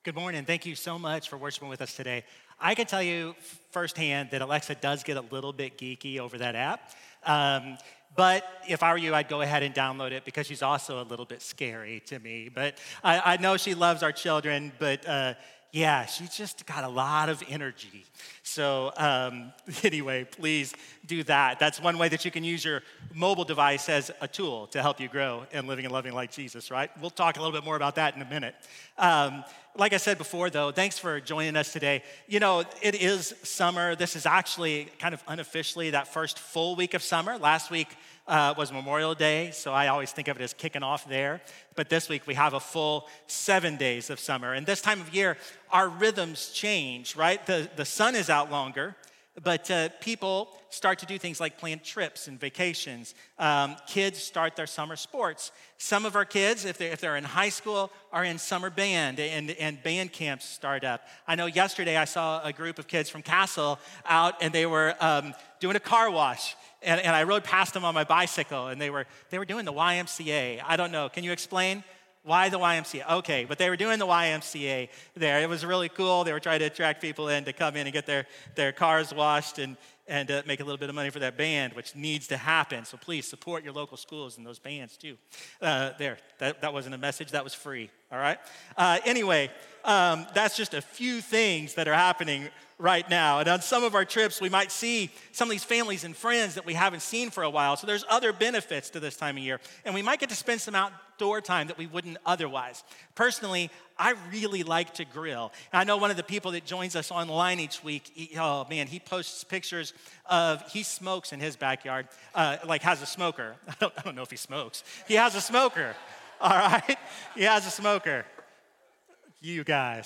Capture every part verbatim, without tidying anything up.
Good morning. Thank you so much for worshiping with us today. I can tell you firsthand that Alexa does get a little bit geeky over that app. Um, but if I were you, I'd go ahead and download it because she's also a little bit scary to me. But I, I know she loves our children, but uh, yeah, she's just got a lot of energy. So um, anyway, please do that. That's one way that you can use your mobile device as a tool to help you grow in living and loving like Jesus, right? We'll talk a little bit more about that in a minute. Um, like I said before, though, thanks for joining us today. You know, it is summer. This is actually kind of unofficially that first full week of summer. Last week uh, was Memorial Day, so I always think of it as kicking off there. But this week we have a full seven days of summer. And this time of year, our rhythms change, right? The, the sun is out longer, but uh, people start to do things like plan trips and vacations. Um, kids start their summer sports. Some of our kids, if they're, if they're in high school, are in summer band, and, and band camps start up. I know yesterday I saw a group of kids from Castle out, and they were um, doing a car wash. And, and I rode past them on my bicycle, and they were they were doing the Y M C A. I don't know. Can you explain? Why the Y M C A? Okay, but they were doing the Y M C A there. It was really cool. They were trying to attract people in to come in and get their, their cars washed and, and uh, make a little bit of money for that band, which needs to happen. So please support your local schools and those bands too. Uh, there, that, that wasn't a message. That was free, all right? Uh, anyway, um, that's just a few things that are happening right now. And on some of our trips, we might see some of these families and friends that we haven't seen for a while. So there's other benefits to this time of year. And we might get to spend some outdoor time that we wouldn't otherwise. Personally, I really like to grill. And I know one of the people that joins us online each week, he, oh man, he posts pictures of, he smokes in his backyard, uh, like has a smoker. I don't, I don't know if he smokes. He has a smoker, all right? He has a smoker. You guys.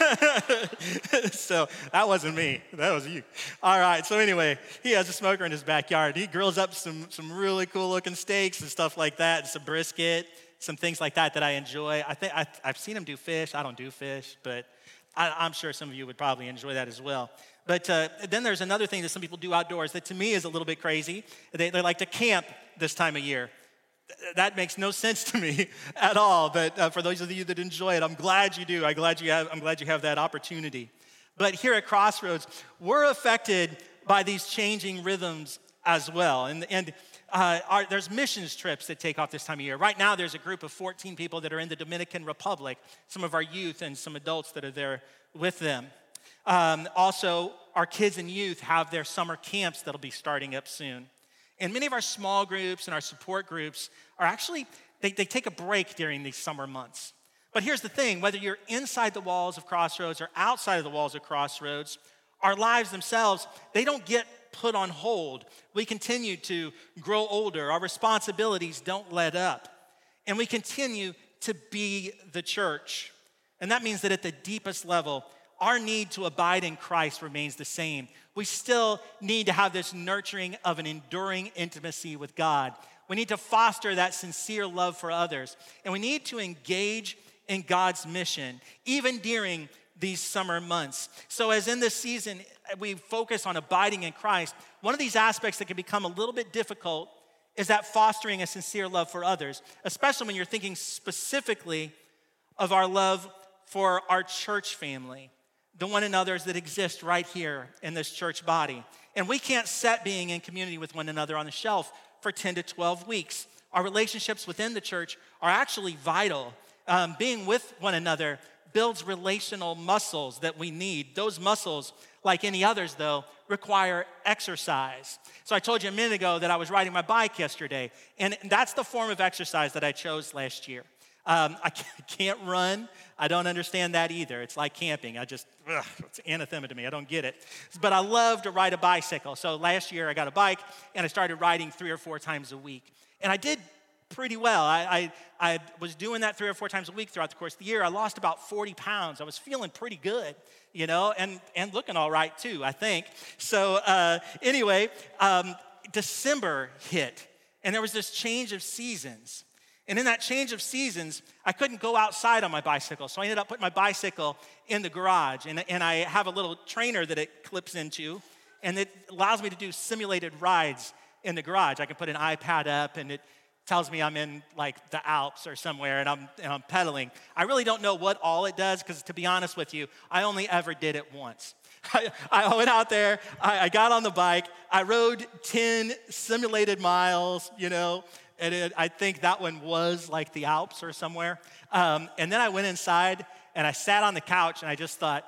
So that wasn't me. That was you. All right. So anyway, he has a smoker in his backyard. He grills up some some really cool looking steaks and stuff like that, and some brisket, some things like that that I enjoy. I think I, I've seen him do fish. I don't do fish, but I, I'm sure some of you would probably enjoy that as well. But uh, then there's another thing that some people do outdoors that to me is a little bit crazy. They, they like to camp this time of year. That makes no sense to me at all, but uh, for those of you that enjoy it, I'm glad you do. I'm glad you have, I'm glad you have that opportunity. But here at Crossroads, we're affected by these changing rhythms as well. And, and uh, our, there's missions trips that take off this time of year. Right now, there's a group of fourteen people that are in the Dominican Republic, some of our youth and some adults that are there with them. Um, also, our kids and youth have their summer camps that'll be starting up soon. And many of our small groups and our support groups are actually, they, they take a break during these summer months. But here's the thing, whether you're inside the walls of Crossroads or outside of the walls of Crossroads, our lives themselves, they don't get put on hold. We continue to grow older. Our responsibilities don't let up. And we continue to be the church. And that means that at the deepest level, our need to abide in Christ remains the same. We still need to have this nurturing of an enduring intimacy with God. We need to foster that sincere love for others. And we need to engage in God's mission, even during these summer months. So as in this season, we focus on abiding in Christ, one of these aspects that can become a little bit difficult is that fostering a sincere love for others, especially when you're thinking specifically of our love for our church family, the one another's that exist right here in this church body. And we can't set being in community with one another on the shelf for ten to twelve weeks. Our relationships within the church are actually vital. Um, being with one another builds relational muscles that we need. Those muscles, like any others though, require exercise. So I told you a minute ago that I was riding my bike yesterday, and that's the form of exercise that I chose last year. Um, I can't run. I don't understand that either. It's like camping. I just, ugh, it's anathema to me. I don't get it. But I love to ride a bicycle. So last year I got a bike and I started riding three or four times a week. And I did pretty well. I, I, I was doing that three or four times a week throughout the course of the year. I lost about forty pounds. I was feeling pretty good, you know, and, and looking all right too, I think. So uh, anyway, um, December hit and there was this change of seasons. And in that change of seasons, I couldn't go outside on my bicycle. So I ended up putting my bicycle in the garage. And, and I have a little trainer that it clips into. And it allows me to do simulated rides in the garage. I can put an iPad up and it tells me I'm in like the Alps or somewhere and I'm, and I'm pedaling. I really don't know what all it does because to be honest with you, I only ever did it once. I, I went out there, I, I got on the bike, I rode ten simulated miles, you know, and it, I think that one was like the Alps or somewhere. Um, and then I went inside and I sat on the couch and I just thought,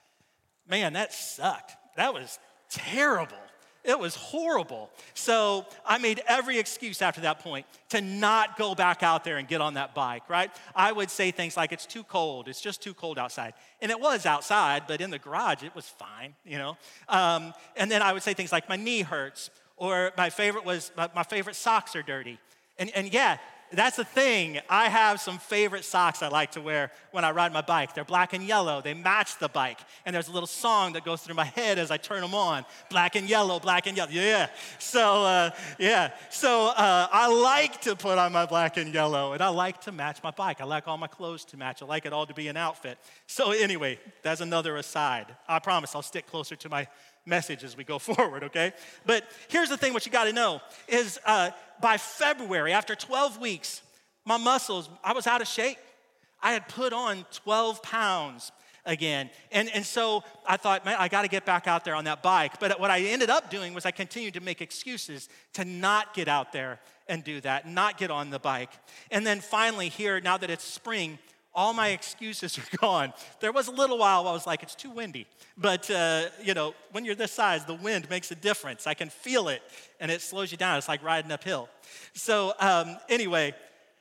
man, that sucked. That was terrible. It was horrible. So I made every excuse after that point to not go back out there and get on that bike, right? I would say things like, it's too cold. It's just too cold outside. And it was outside, but in the garage, it was fine, you know? Um, and then I would say things like, my knee hurts, or my favorite was, my, my favorite socks are dirty. And, and yeah, that's the thing. I have some favorite socks I like to wear when I ride my bike. They're black and yellow. They match the bike. And there's a little song that goes through my head as I turn them on. Black and yellow, black and yellow. Yeah. So, uh, yeah. So uh, I like to put on my black and yellow, and I like to match my bike. I like all my clothes to match. I like it all to be an outfit. So anyway, that's another aside. I promise I'll stick closer to my message as we go forward, okay? But here's the thing, what you got to know is uh, by February, after twelve weeks, my muscles, I was out of shape. I had put on twelve pounds again. And, and so I thought, man, I got to get back out there on that bike. But what I ended up doing was I continued to make excuses to not get out there and do that, not get on the bike. And then finally here, now that it's spring, all my excuses are gone. There was a little while I was like, it's too windy. But, uh, you know, when you're this size, the wind makes a difference. I can feel it, and it slows you down. It's like riding uphill. So um, anyway,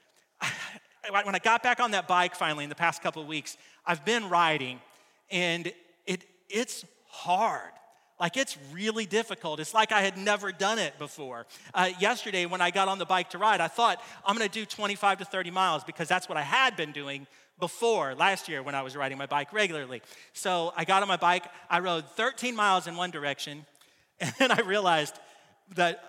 when I got back on that bike finally in the past couple of weeks, I've been riding, and it it's hard. Like, it's really difficult. It's like I had never done it before. Uh, yesterday, when I got on the bike to ride, I thought, I'm going to do twenty-five to thirty miles because that's what I had been doing before last year when I was riding my bike regularly. So I got on my bike. I rode thirteen miles in one direction, and then I realized that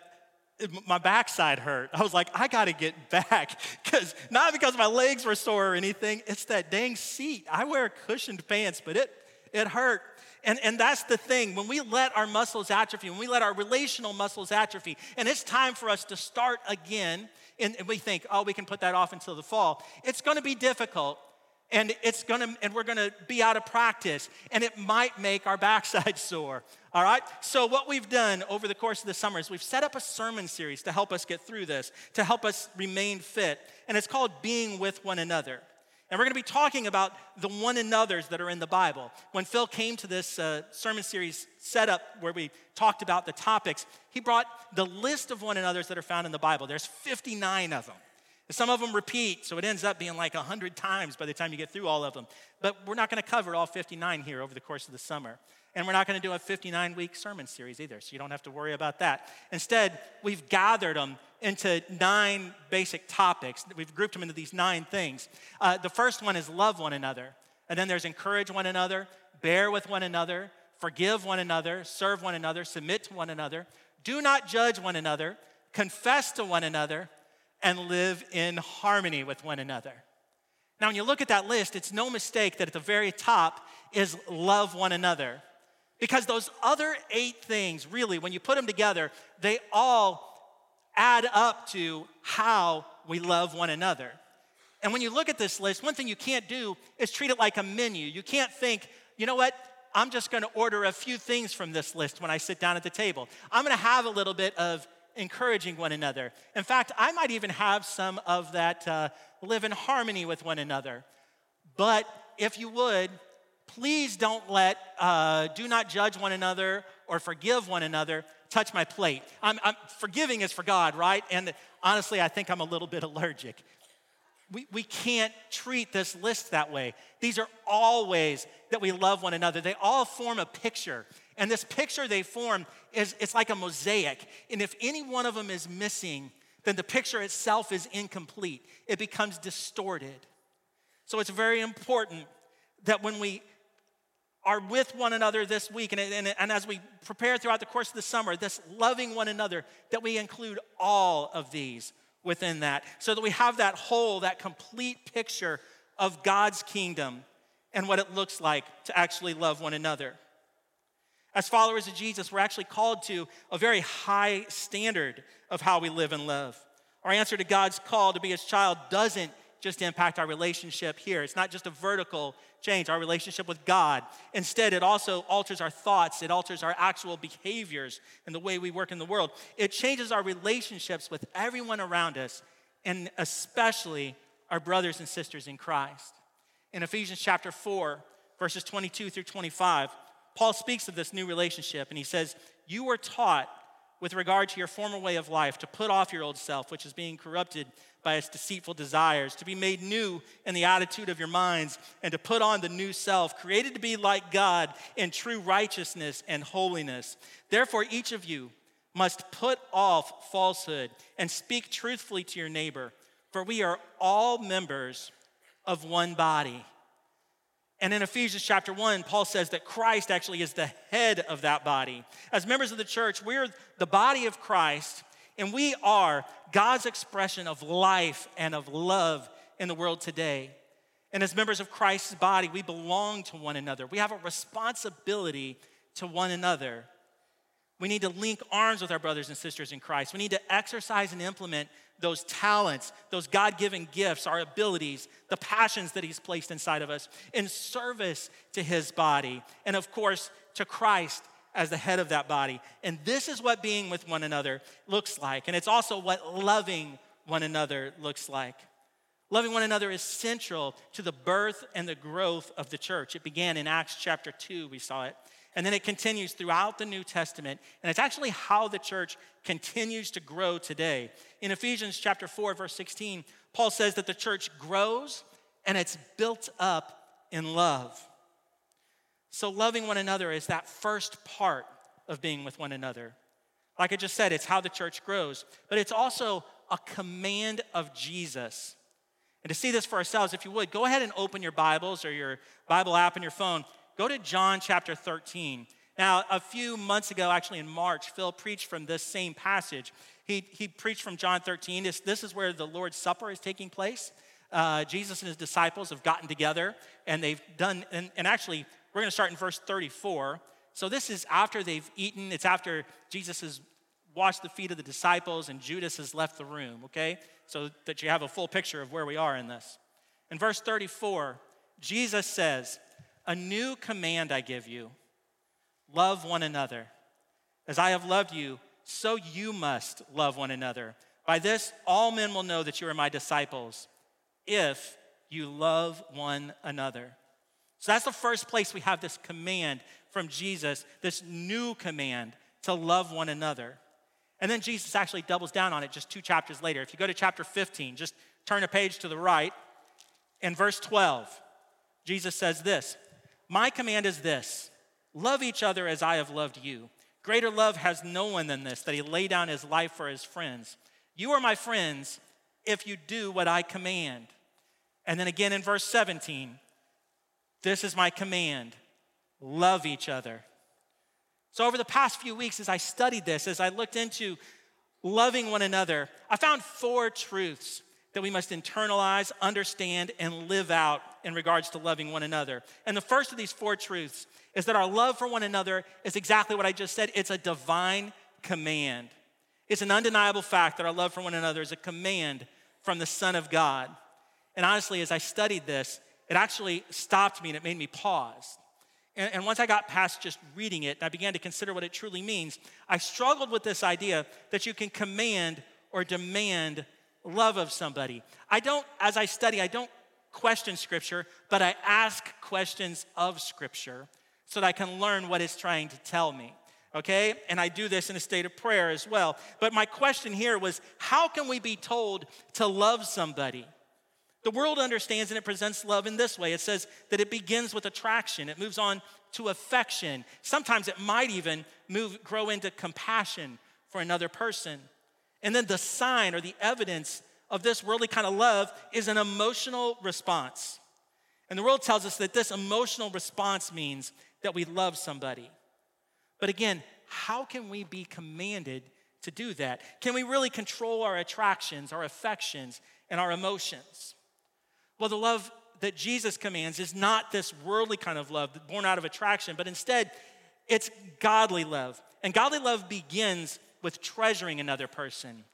my backside hurt. I was like, I got to get back, because not because my legs were sore or anything. It's that dang seat. I wear cushioned pants, but it it hurt. And, and that's the thing. When we let our muscles atrophy, when we let our relational muscles atrophy, and it's time for us to start again, and, and we think, oh, we can put that off until the fall. It's going to be difficult, and it's going to, and we're going to be out of practice, and it might make our backside sore. All right? So what we've done over the course of the summer is we've set up a sermon series to help us get through this, to help us remain fit, and it's called Being With One Another. And we're going to be talking about the one another's that are in the Bible. When Phil came to this uh, sermon series setup where we talked about the topics, he brought the list of one another's that are found in the Bible. There's fifty-nine of them. And some of them repeat, so it ends up being like one hundred times by the time you get through all of them. But we're not going to cover all fifty-nine here over the course of the summer. And we're not going to do a fifty-nine week sermon series either, so you don't have to worry about that. Instead, we've gathered them into nine basic topics. We've grouped them into these nine things. Uh, the first one is love one another. And then there's encourage one another, bear with one another, forgive one another, serve one another, submit to one another, do not judge one another, confess to one another, and live in harmony with one another. Now, when you look at that list, it's no mistake that at the very top is love one another. Because those other eight things, really, when you put them together, they all add up to how we love one another. And when you look at this list, one thing you can't do is treat it like a menu. You can't think, you know what, I'm just going to order a few things from this list when I sit down at the table. I'm going to have a little bit of encouraging one another. In fact, I might even have some of that uh, live in harmony with one another. But if you would, please don't let uh, do not judge one another or forgive one another touch my plate. I'm, I'm, forgiving is for God, right? And honestly, I think I'm a little bit allergic. We, we can't treat this list that way. These are all ways that we love one another. They all form a picture. And this picture they form is it's like a mosaic. And if any one of them is missing, then the picture itself is incomplete. It becomes distorted. So it's very important that when we are with one another this week, and, and, and as we prepare throughout the course of the summer, this loving one another, that we include all of these within that, so that we have that whole, that complete picture of God's kingdom and what it looks like to actually love one another. As followers of Jesus, we're actually called to a very high standard of how we live and love. Our answer to God's call to be his child doesn't just impact our relationship here. It's not just a vertical change, our relationship with God. Instead, it also alters our thoughts. It alters our actual behaviors and the way we work in the world. It changes our relationships with everyone around us, and especially our brothers and sisters in Christ. In Ephesians chapter four, verses twenty-two through twenty-five, Paul speaks of this new relationship, and he says, "You were taught with regard to your former way of life to put off your old self, which is being corrupted by its deceitful desires, to be made new in the attitude of your minds, and to put on the new self, created to be like God in true righteousness and holiness. Therefore, each of you must put off falsehood and speak truthfully to your neighbor, for we are all members of one body." And in Ephesians chapter one, Paul says that Christ actually is the head of that body. As members of the church, we're the body of Christ, and we are God's expression of life and of love in the world today. And as members of Christ's body, we belong to one another. We have a responsibility to one another. We need to link arms with our brothers and sisters in Christ. We need to exercise and implement those talents, those God-given gifts, our abilities, the passions that he's placed inside of us in service to his body, and of course, to Christ as the head of that body. And this is what being with one another looks like. And it's also what loving one another looks like. Loving one another is central to the birth and the growth of the church. It began in Acts chapter two, we saw it. And then it continues throughout the New Testament. And it's actually how the church continues to grow today. In Ephesians chapter four, verse sixteen, Paul says that the church grows and it's built up in love. So loving one another is that first part of being with one another. Like I just said, it's how the church grows. But it's also a command of Jesus. And to see this for ourselves, if you would, go ahead and open your Bibles or your Bible app on your phone. Go to John chapter thirteen. Now, a few months ago, actually in March, Phil preached from this same passage. He, he preached from John thirteen. This, this is where the Lord's Supper is taking place. Uh, Jesus and his disciples have gotten together, and they've done, and, and actually, we're going to start in verse thirty-four. So this is after they've eaten. It's after Jesus has washed the feet of the disciples, and Judas has left the room, okay? So that you have a full picture of where we are in this. In verse thirty-four, Jesus says, "A new command I give you, love one another. As I have loved you, so you must love one another. By this, all men will know that you are my disciples, if you love one another." So that's the first place we have this command from Jesus, this new command to love one another. And then Jesus actually doubles down on it just two chapters later. If you go to chapter fifteen, just turn a page to the right. In verse twelve, Jesus says this, "My command is this, love each other as I have loved you. Greater love has no one than this, that he lay down his life for his friends. You are my friends if you do what I command." And then again in verse seventeen, "This is my command, love each other." So over the past few weeks, as I studied this, as I looked into loving one another, I found four truths that we must internalize, understand, and live out in regards to loving one another. And the first of these four truths is that our love for one another is exactly what I just said. It's a divine command. It's an undeniable fact that our love for one another is a command from the Son of God. And honestly, as I studied this, it actually stopped me and it made me pause. And, and once I got past just reading it and I began to consider what it truly means, I struggled with this idea that you can command or demand love of somebody. I don't, as I study, I don't question Scripture, but I ask questions of Scripture so that I can learn what it's trying to tell me, okay? And I do this in a state of prayer as well. But my question here was, how can we be told to love somebody? The world understands and it presents love in this way. It says that it begins with attraction. It moves on to affection. Sometimes it might even move, grow into compassion for another person. And then the sign or the evidence of this worldly kind of love is an emotional response. And the world tells us that this emotional response means that we love somebody. But again, how can we be commanded to do that? Can we really control our attractions, our affections, and our emotions? Well, the love that Jesus commands is not this worldly kind of love born out of attraction, but instead it's godly love. And godly love begins with treasuring another person,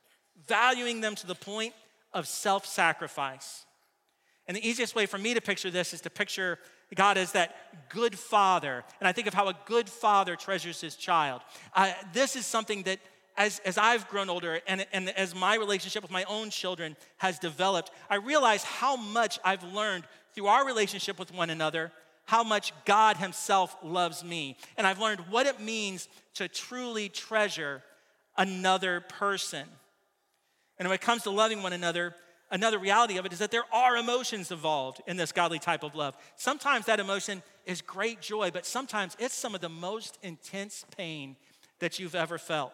valuing them to the point of self-sacrifice. And the easiest way for me to picture this is to picture God as that good father. And I think of how a good father treasures his child. Uh, this is something that as, as I've grown older and, and as my relationship with my own children has developed, I realize how much I've learned through our relationship with one another, how much God himself loves me. And I've learned what it means to truly treasure another person. And when it comes to loving one another, another reality of it is that there are emotions involved in this godly type of love. Sometimes that emotion is great joy, but sometimes it's some of the most intense pain that you've ever felt.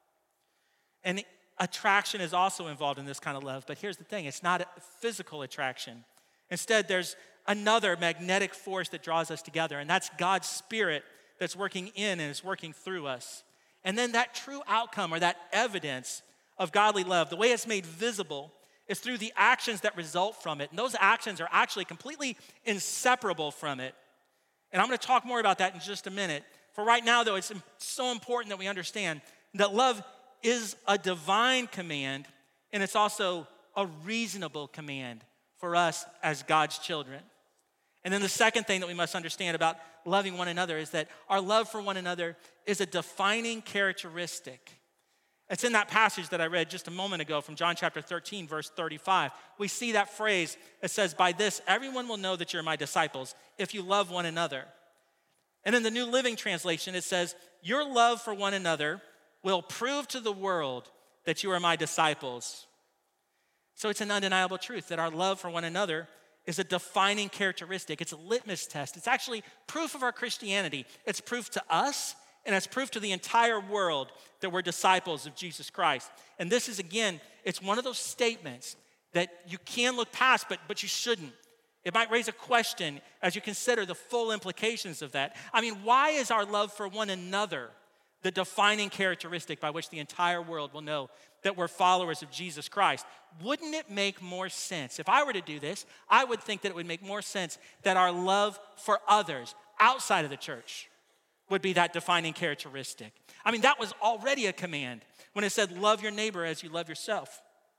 And attraction is also involved in this kind of love, but here's the thing, it's not a physical attraction. Instead, there's another magnetic force that draws us together, and that's God's Spirit that's working in and is working through us. And then that true outcome or that evidence of godly love, the way it's made visible is through the actions that result from it. And those actions are actually completely inseparable from it. And I'm going to talk more about that in just a minute. For right now, though, it's so important that we understand that love is a divine command, and it's also a reasonable command for us as God's children. And then the second thing that we must understand about loving one another is that our love for one another is a defining characteristic. It's in that passage that I read just a moment ago from John chapter thirteen, verse thirty-five. We see that phrase that says, "By this, everyone will know that you're my disciples if you love one another." And in the New Living Translation, it says, "Your love for one another will prove to the world that you are my disciples." So it's an undeniable truth that our love for one another is a defining characteristic. It's a litmus test. It's actually proof of our Christianity. It's proof to us, and it's proof to the entire world that we're disciples of Jesus Christ. And this is, again, it's one of those statements that you can look past, but, but you shouldn't. It might raise a question as you consider the full implications of that. I mean, why is our love for one another the defining characteristic by which the entire world will know that we're followers of Jesus Christ? Wouldn't it make more sense? If I were to do this, I would think that it would make more sense that our love for others outside of the church would be that defining characteristic. I mean, that was already a command when it said, love your neighbor as you love yourself.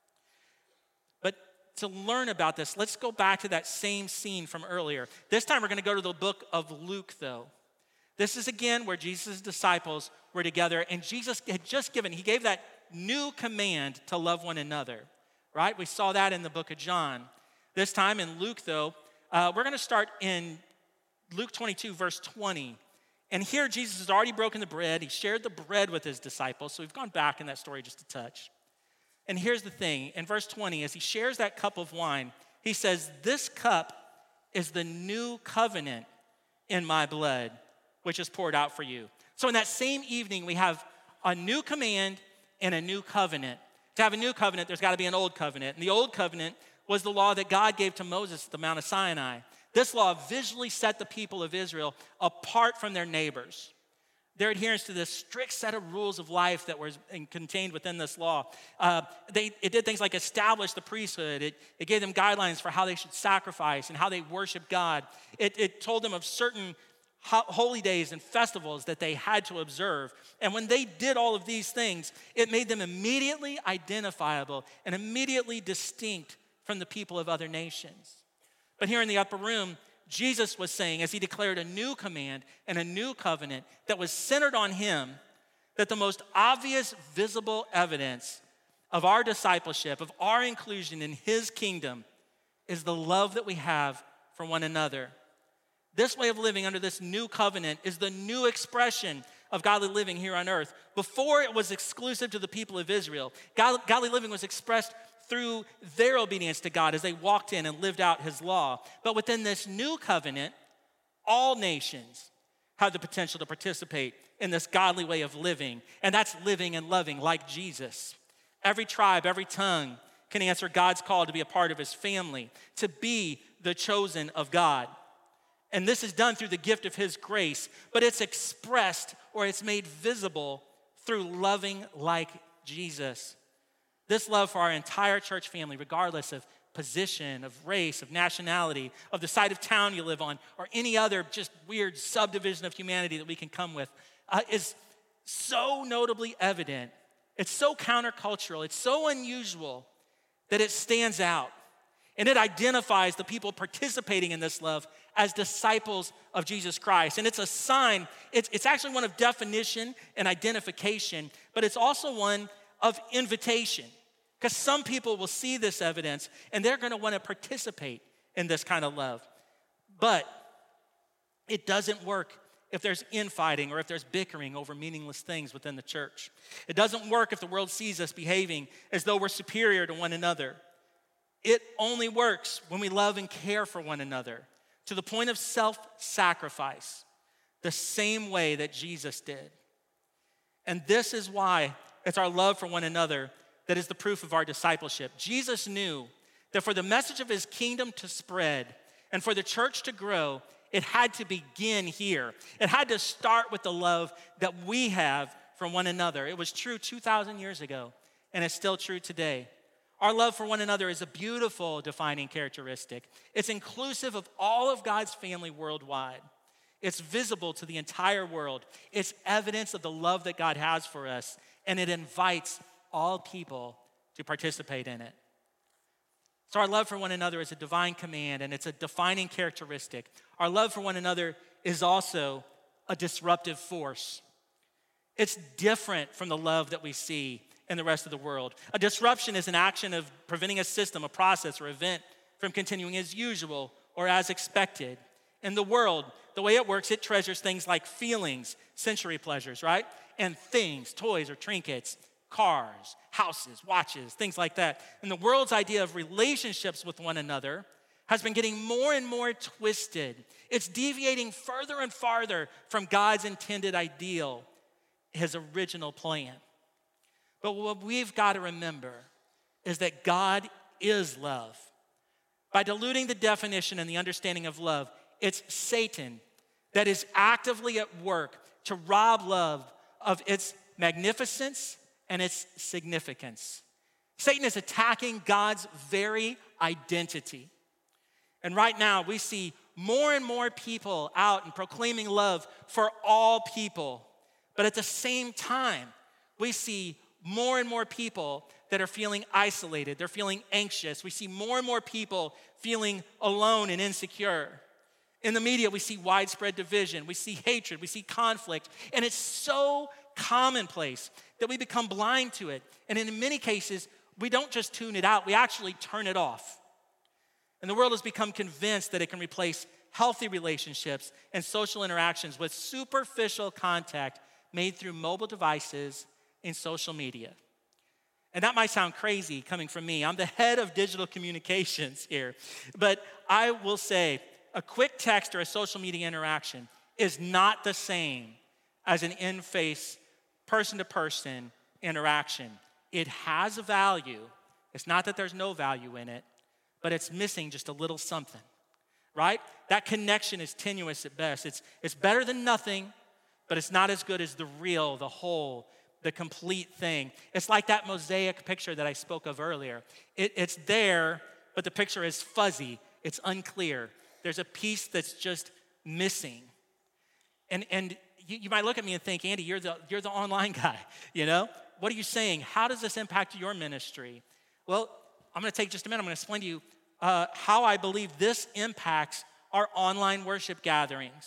But to learn about this, let's go back to that same scene from earlier. This time we're going to go to the book of Luke, though. This is again where Jesus' disciples were together, and Jesus had just given, he gave that new command to love one another, right? We saw that in the book of John. This time in Luke, though, uh, we're going to start in Luke twenty-two, verse twenty. And here Jesus has already broken the bread. He shared the bread with his disciples. So we've gone back in that story just a touch. And here's the thing. In verse twenty, as he shares that cup of wine, he says, "This cup is the new covenant in my blood, which is poured out for you." So in that same evening, we have a new command and a new covenant. To have a new covenant, there's got to be an old covenant. And the old covenant was the law that God gave to Moses at the Mount of Sinai. This law visually set the people of Israel apart from their neighbors. Their adherence to this strict set of rules of life that were contained within this law. Uh, they, it did things like establish the priesthood. It, it gave them guidelines for how they should sacrifice and how they worship God. It, it told them of certain holy days and festivals that they had to observe. And when they did all of these things, it made them immediately identifiable and immediately distinct from the people of other nations. But here in the upper room, Jesus was saying, as he declared a new command and a new covenant that was centered on him, that the most obvious visible evidence of our discipleship, of our inclusion in his kingdom, is the love that we have for one another. This way of living under this new covenant is the new expression of godly living here on earth. Before, it was exclusive to the people of Israel. Godly living was expressed through their obedience to God as they walked in and lived out his law. But within this new covenant, all nations have the potential to participate in this godly way of living, and that's living and loving like Jesus. Every tribe, every tongue can answer God's call to be a part of his family, to be the chosen of God. And this is done through the gift of his grace, but it's expressed or it's made visible through loving like Jesus. This love for our entire church family, regardless of position, of race, of nationality, of the side of town you live on, or any other just weird subdivision of humanity that we can come with, uh, is so notably evident It's so countercultural, it's so unusual that it stands out. And it identifies the people participating in this love as disciples of Jesus Christ. And it's a sign, it's, it's actually one of definition and identification, but it's also one of invitation. Because some people will see this evidence and they're gonna wanna participate in this kind of love. But it doesn't work if there's infighting or if there's bickering over meaningless things within the church. It doesn't work if the world sees us behaving as though we're superior to one another. It only works when we love and care for one another to the point of self-sacrifice, the same way that Jesus did. And this is why it's our love for one another that is the proof of our discipleship. Jesus knew that for the message of his kingdom to spread and for the church to grow, it had to begin here. It had to start with the love that we have for one another. It was true two thousand years ago, and it's still true today. Our love for one another is a beautiful defining characteristic. It's inclusive of all of God's family worldwide. It's visible to the entire world. It's evidence of the love that God has for us, and it invites all people to participate in it. So our love for one another is a divine command, and it's a defining characteristic. Our love for one another is also a disruptive force. It's different from the love that we see in the rest of the world. A disruption is an action of preventing a system, a process, or event from continuing as usual or as expected. In the world, the way it works, it treasures things like feelings, sensory pleasures, right? And things, toys or trinkets, cars, houses, watches, things like that. And the world's idea of relationships with one another has been getting more and more twisted. It's deviating further and farther from God's intended ideal, his original plan. But what we've got to remember is that God is love. By diluting the definition and the understanding of love, it's Satan that is actively at work to rob love of its magnificence and its significance. Satan is attacking God's very identity. And right now, we see more and more people out and proclaiming love for all people. But at the same time, we see more and more people that are feeling isolated. They're feeling anxious. We see more and more people feeling alone and insecure. In the media, we see widespread division. We see hatred. We see conflict. And it's so commonplace that we become blind to it. And in many cases, we don't just tune it out. We actually turn it off. And the world has become convinced that it can replace healthy relationships and social interactions with superficial contact made through mobile devices in social media. And that might sound crazy coming from me. I'm the head of digital communications here. But I will say a quick text or a social media interaction is not the same as an in-face, person-to-person interaction. It has a value. It's not that there's no value in it, but it's missing just a little something, right? That connection is tenuous at best. It's, it's better than nothing, but it's not as good as the real, the whole, the complete thing. It's like that mosaic picture that I spoke of earlier. It, it's there, but the picture is fuzzy. It's unclear. There's a piece that's just missing. And, and you, you might look at me and think, Andy, you're the, you're the online guy, you know? What are you saying? How does this impact your ministry? Well, I'm gonna take just a minute. I'm gonna explain to you uh, how I believe this impacts our online worship gatherings.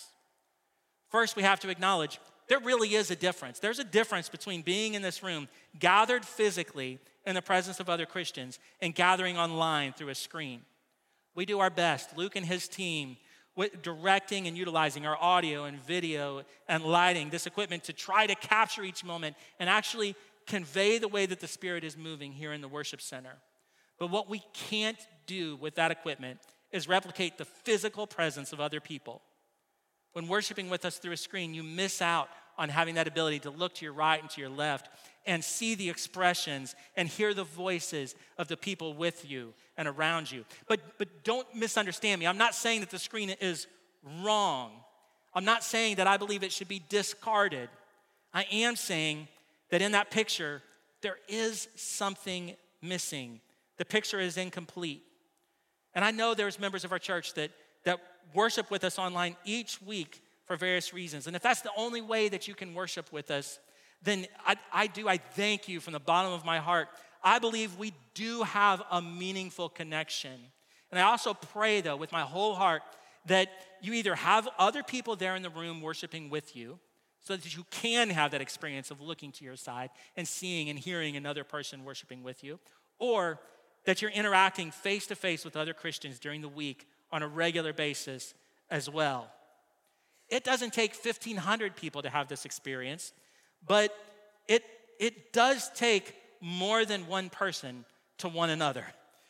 First, we have to acknowledge there really is a difference. There's a difference between being in this room, gathered physically in the presence of other Christians, and gathering online through a screen. We do our best, Luke and his team, with directing and utilizing our audio and video and lighting, this equipment to try to capture each moment and actually convey the way that the Spirit is moving here in the worship center. But what we can't do with that equipment is replicate the physical presence of other people. When worshiping with us through a screen, you miss out on having that ability to look to your right and to your left and see the expressions and hear the voices of the people with you and around you. But, but don't misunderstand me. I'm not saying that the screen is wrong. I'm not saying that I believe it should be discarded. I am saying that in that picture, there is something missing. The picture is incomplete. And I know there's members of our church that, that worship with us online each week for various reasons. And if that's the only way that you can worship with us, then I, I do, I thank you from the bottom of my heart. I believe we do have a meaningful connection. And I also pray, though, with my whole heart, that you either have other people there in the room worshiping with you, so that you can have that experience of looking to your side and seeing and hearing another person worshiping with you, or that you're interacting face-to-face with other Christians during the week on a regular basis as well. It doesn't take fifteen hundred people to have this experience, but it, it does take more than one person to one another.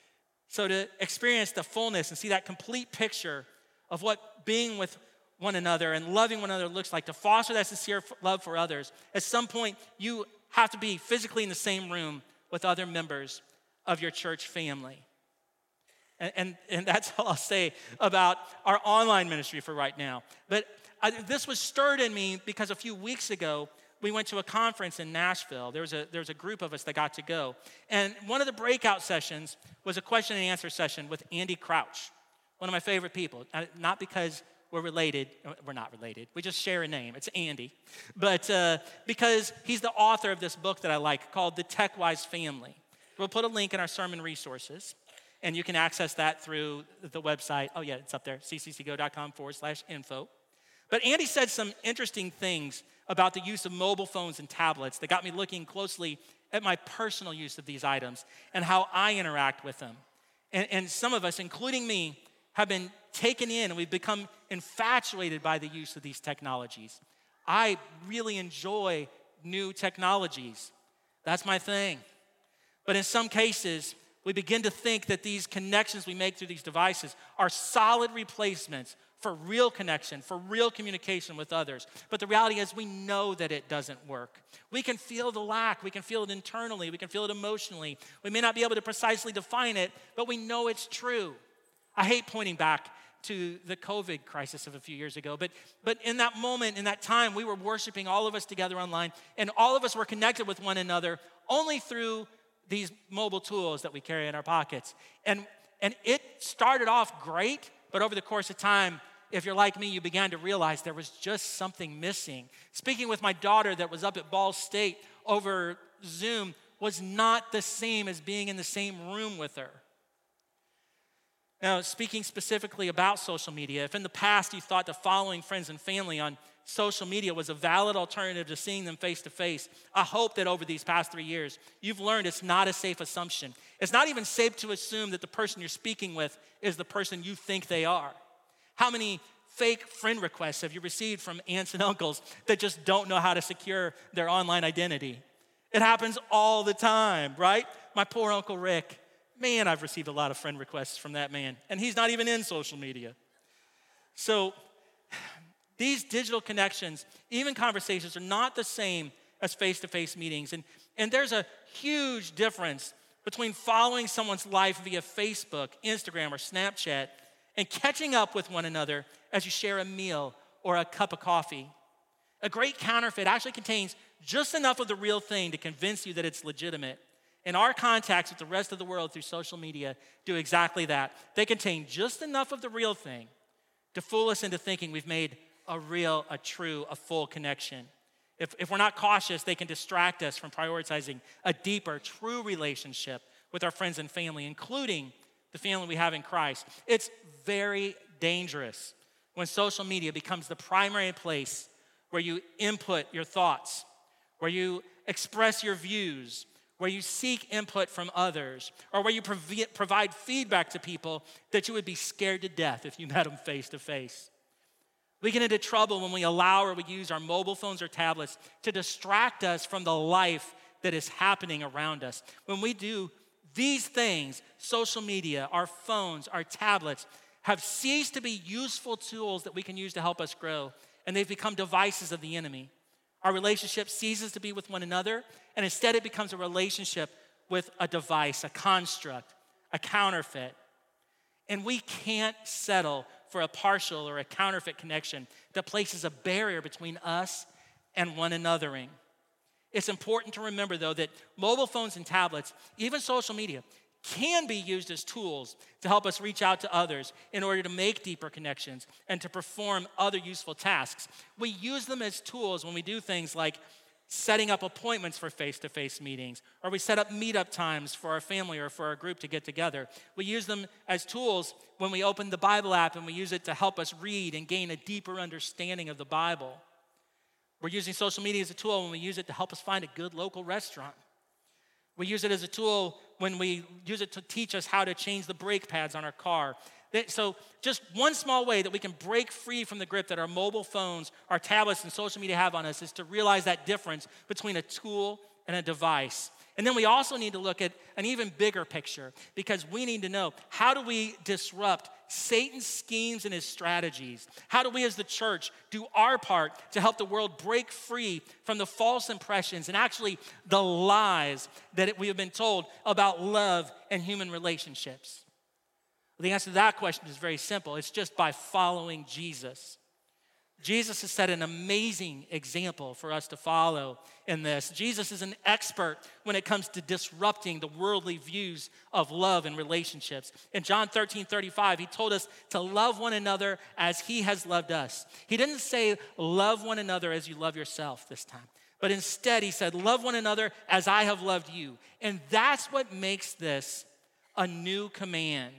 So to experience the fullness and see that complete picture of what being with one another and loving one another looks like, to foster that sincere love for others, at some point you have to be physically in the same room with other members of your church family. And, and, and that's all I'll say about our online ministry for right now. But I, this was stirred in me because a few weeks ago, we went to a conference in Nashville. There was a, there was a group of us that got to go. And one of the breakout sessions was a question and answer session with Andy Crouch, one of my favorite people. Not because we're related. We're not related. We just share a name. It's Andy. But uh, because he's the author of this book that I like called The TechWise Family. We'll put a link in our sermon resources, and you can access that through the website. Oh, yeah, it's up there, cccgo.com forward slash info. But Andy said some interesting things about the use of mobile phones and tablets that got me looking closely at my personal use of these items and how I interact with them. And, and some of us, including me, have been taken in and we've become infatuated by the use of these technologies. I really enjoy new technologies. That's my thing. But in some cases, we begin to think that these connections we make through these devices are solid replacements for real connection, for real communication with others. But the reality is we know that it doesn't work. We can feel the lack. We can feel it internally. We can feel it emotionally. We may not be able to precisely define it, but we know it's true. I hate pointing back to the COVID crisis of a few years ago, but, but in that moment, in that time, we were worshiping all of us together online, and all of us were connected with one another only through these mobile tools that we carry in our pockets. And, and it started off great, but over the course of time, if you're like me, you began to realize there was just something missing. Speaking with my daughter that was up at Ball State over Zoom was not the same as being in the same room with her. Now, speaking specifically about social media, if in the past you thought that following friends and family on social media was a valid alternative to seeing them face to face, I hope that over these past three years, you've learned it's not a safe assumption. It's not even safe to assume that the person you're speaking with is the person you think they are. How many fake friend requests have you received from aunts and uncles that just don't know how to secure their online identity? It happens all the time, right? My poor Uncle Rick. Man, I've received a lot of friend requests from that man, and he's not even in social media. So these digital connections, even conversations, are not the same as face-to-face meetings. And, and there's a huge difference between following someone's life via Facebook, Instagram, or Snapchat and catching up with one another as you share a meal or a cup of coffee. A great counterfeit actually contains just enough of the real thing to convince you that it's legitimate. And our contacts with the rest of the world through social media do exactly that. They contain just enough of the real thing to fool us into thinking we've made a real, a true, a full connection. If, if we're not cautious, they can distract us from prioritizing a deeper, true relationship with our friends and family, including the family we have in Christ. It's very dangerous when social media becomes the primary place where you input your thoughts, where you express your views, where you seek input from others, or where you prov- provide feedback to people that you would be scared to death if you met them face to face. We get into trouble when we allow or we use our mobile phones or tablets to distract us from the life that is happening around us. When we do these things, social media, our phones, our tablets, have ceased to be useful tools that we can use to help us grow, and they've become devices of the enemy. Our relationship ceases to be with one another, and instead it becomes a relationship with a device, a construct, a counterfeit. And we can't settle for a partial or a counterfeit connection that places a barrier between us and one anothering. It's important to remember, though, that mobile phones and tablets, even social media, can be used as tools to help us reach out to others in order to make deeper connections and to perform other useful tasks. We use them as tools when we do things like setting up appointments for face-to-face meetings, or we set up meetup times for our family or for our group to get together. We use them as tools when we open the Bible app and we use it to help us read and gain a deeper understanding of the Bible. We're using social media as a tool when we use it to help us find a good local restaurant. We use it as a tool when we use it to teach us how to change the brake pads on our car. So just one small way that we can break free from the grip that our mobile phones, our tablets, and social media have on us is to realize that difference between a tool and a device. And then we also need to look at an even bigger picture, because we need to know, how do we disrupt Satan's schemes and his strategies? How do we as the church do our part to help the world break free from the false impressions and actually the lies that we have been told about love and human relationships? The answer to that question is very simple. It's just by following Jesus. Jesus has set an amazing example for us to follow in this. Jesus is an expert when it comes to disrupting the worldly views of love and relationships. In John thirteen thirty-five, he told us to love one another as he has loved us. He didn't say love one another as you love yourself this time, but instead he said love one another as I have loved you. And that's what makes this a new command.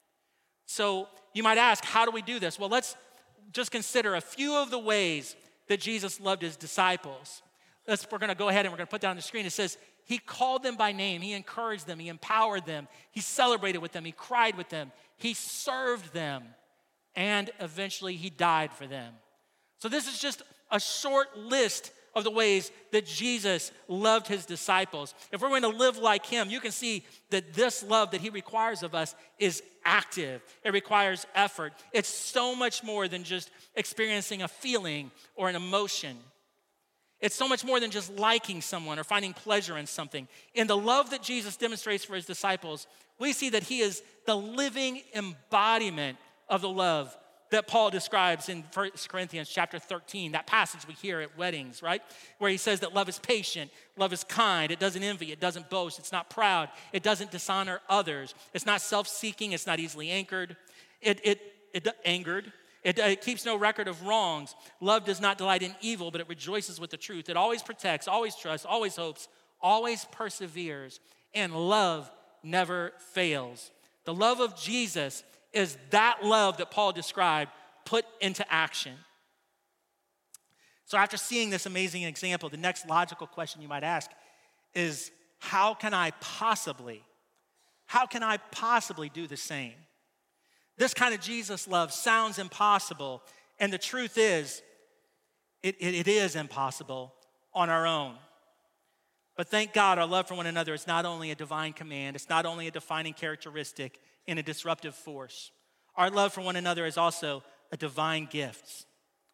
So you might ask, how do we do this? Well, let's just consider a few of the ways that Jesus loved his disciples. Let's, we're going to go ahead and we're going to put down on the screen. It says, he called them by name. He encouraged them. He empowered them. He celebrated with them. He cried with them. He served them. And eventually he died for them. So this is just a short list of the ways that Jesus loved his disciples. If we're going to live like him, you can see that this love that he requires of us is active. It requires effort. It's so much more than just experiencing a feeling or an emotion. It's so much more than just liking someone or finding pleasure in something. In the love that Jesus demonstrates for his disciples, we see that he is the living embodiment of the love that Paul describes in First Corinthians chapter thirteen, that passage we hear at weddings, right? Where he says that love is patient, love is kind, it doesn't envy, it doesn't boast, it's not proud, it doesn't dishonor others, it's not self-seeking, it's not easily anchored, it, it, it angered, it, it keeps no record of wrongs. Love does not delight in evil, but it rejoices with the truth. It always protects, always trusts, always hopes, always perseveres, and love never fails. The love of Jesus is that love that Paul described put into action. So after seeing this amazing example, the next logical question you might ask is, how can I possibly, how can I possibly do the same? This kind of Jesus love sounds impossible, and the truth is, it, it, it is impossible on our own. But thank God our love for one another is not only a divine command, it's not only a defining characteristic and a disruptive force. Our love for one another is also a divine gift.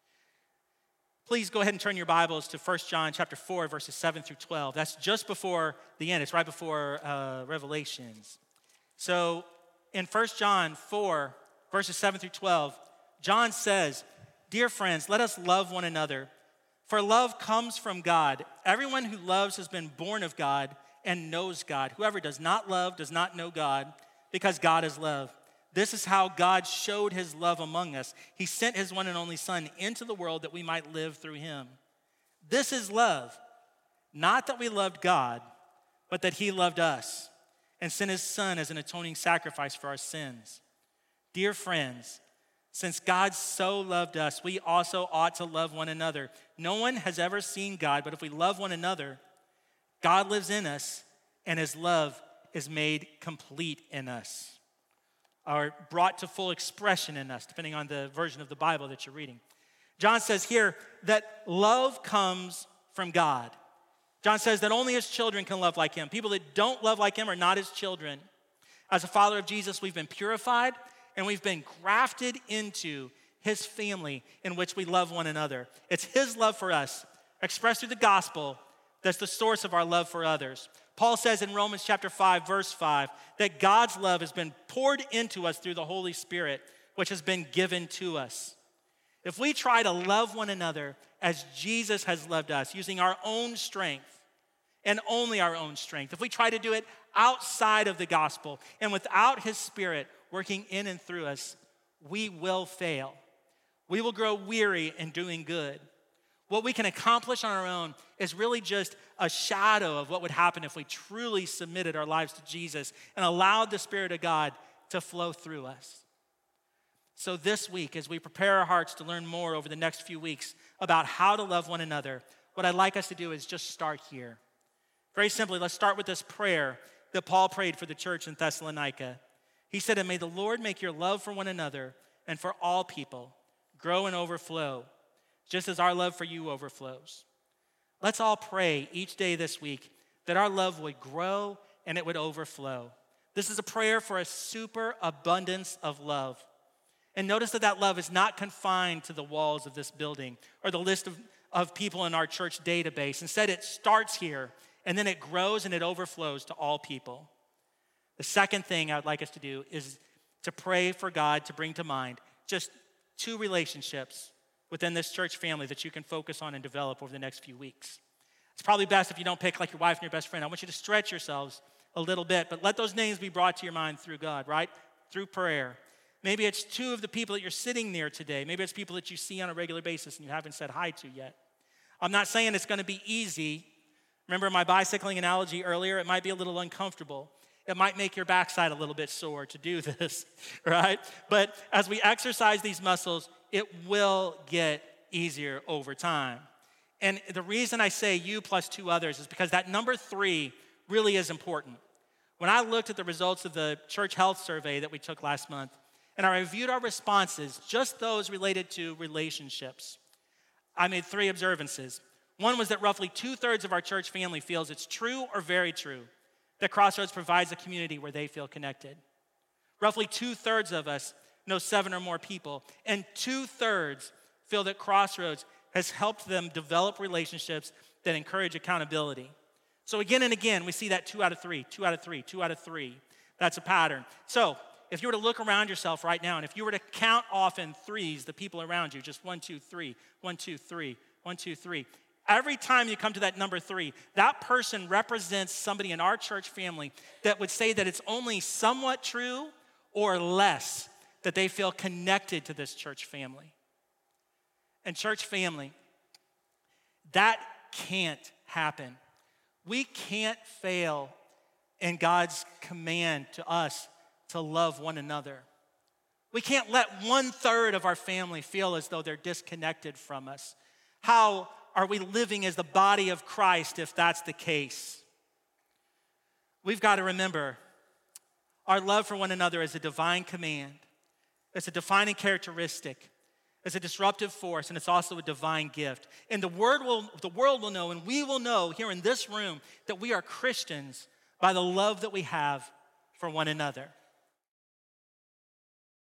Please go ahead and turn your Bibles to First John chapter four, verses seven through twelve. That's just before the end. It's right before uh, Revelations. So in First John four, verses seven through twelve, John says, "Dear friends, let us love one another, for love comes from God. Everyone who loves has been born of God and knows God. Whoever does not love does not know God, because God is love. This is how God showed his love among us. He sent his one and only Son into the world that we might live through him. This is love, not that we loved God, but that he loved us and sent his Son as an atoning sacrifice for our sins. Dear friends, since God so loved us, we also ought to love one another. No one has ever seen God, but if we love one another, God lives in us, and his love is made complete in us, or brought to full expression in us, depending on the version of the Bible that you're reading." John says here that love comes from God. John says that only his children can love like him. People that don't love like him are not his children. As a follower of Jesus, we've been purified and we've been grafted into his family in which we love one another. It's his love for us, expressed through the gospel, that's the source of our love for others. Paul says in Romans chapter five, verse five, that God's love has been poured into us through the Holy Spirit, which has been given to us. If we try to love one another as Jesus has loved us, using our own strength and only our own strength, if we try to do it outside of the gospel and without his Spirit working in and through us, we will fail. We will grow weary in doing good. What we can accomplish on our own is really just a shadow of what would happen if we truly submitted our lives to Jesus and allowed the Spirit of God to flow through us. So this week, as we prepare our hearts to learn more over the next few weeks about how to love one another, what I'd like us to do is just start here. Very simply, let's start with this prayer that Paul prayed for the church in Thessalonica. He said, "And may the Lord make your love for one another and for all people grow and overflow, just as our love for you overflows." Let's all pray each day this week that our love would grow and it would overflow. This is a prayer for a super abundance of love. And notice that that love is not confined to the walls of this building or the list of, of people in our church database. Instead, it starts here and then it grows and it overflows to all people. The second thing I would like us to do is to pray for God to bring to mind just two relationships within this church family that you can focus on and develop over the next few weeks. It's probably best if you don't pick like your wife and your best friend. I want you to stretch yourselves a little bit, but let those names be brought to your mind through God, right? Through prayer. Maybe it's two of the people that you're sitting near today. Maybe it's people that you see on a regular basis and you haven't said hi to yet. I'm not saying it's going to be easy. Remember my bicycling analogy earlier? It might be a little uncomfortable. It might make your backside a little bit sore to do this, right? But as we exercise these muscles, it will get easier over time. And the reason I say you plus two others is because that number three really is important. When I looked at the results of the church health survey that we took last month, and I reviewed our responses, just those related to relationships, I made three observances. One was that roughly two-thirds of our church family feels it's true or very true that Crossroads provides a community where they feel connected. Roughly two-thirds of us know seven or more people, and two-thirds feel that Crossroads has helped them develop relationships that encourage accountability. So again and again, we see that two out of three, two out of three, two out of three. That's a pattern. So if you were to look around yourself right now, and if you were to count off in threes the people around you, just one, two, three, one, two, three, one, two, three, every time you come to that number three, that person represents somebody in our church family that would say that it's only somewhat true or less that they feel connected to this church family. And church family, that can't happen. We can't fail in God's command to us to love one another. We can't let one third of our family feel as though they're disconnected from us. How are we living as the body of Christ if that's the case? We've got to remember our love for one another is a divine command. It's a defining characteristic. It's a disruptive force, and it's also a divine gift. And the word will, the world will know, and we will know here in this room that we are Christians by the love that we have for one another.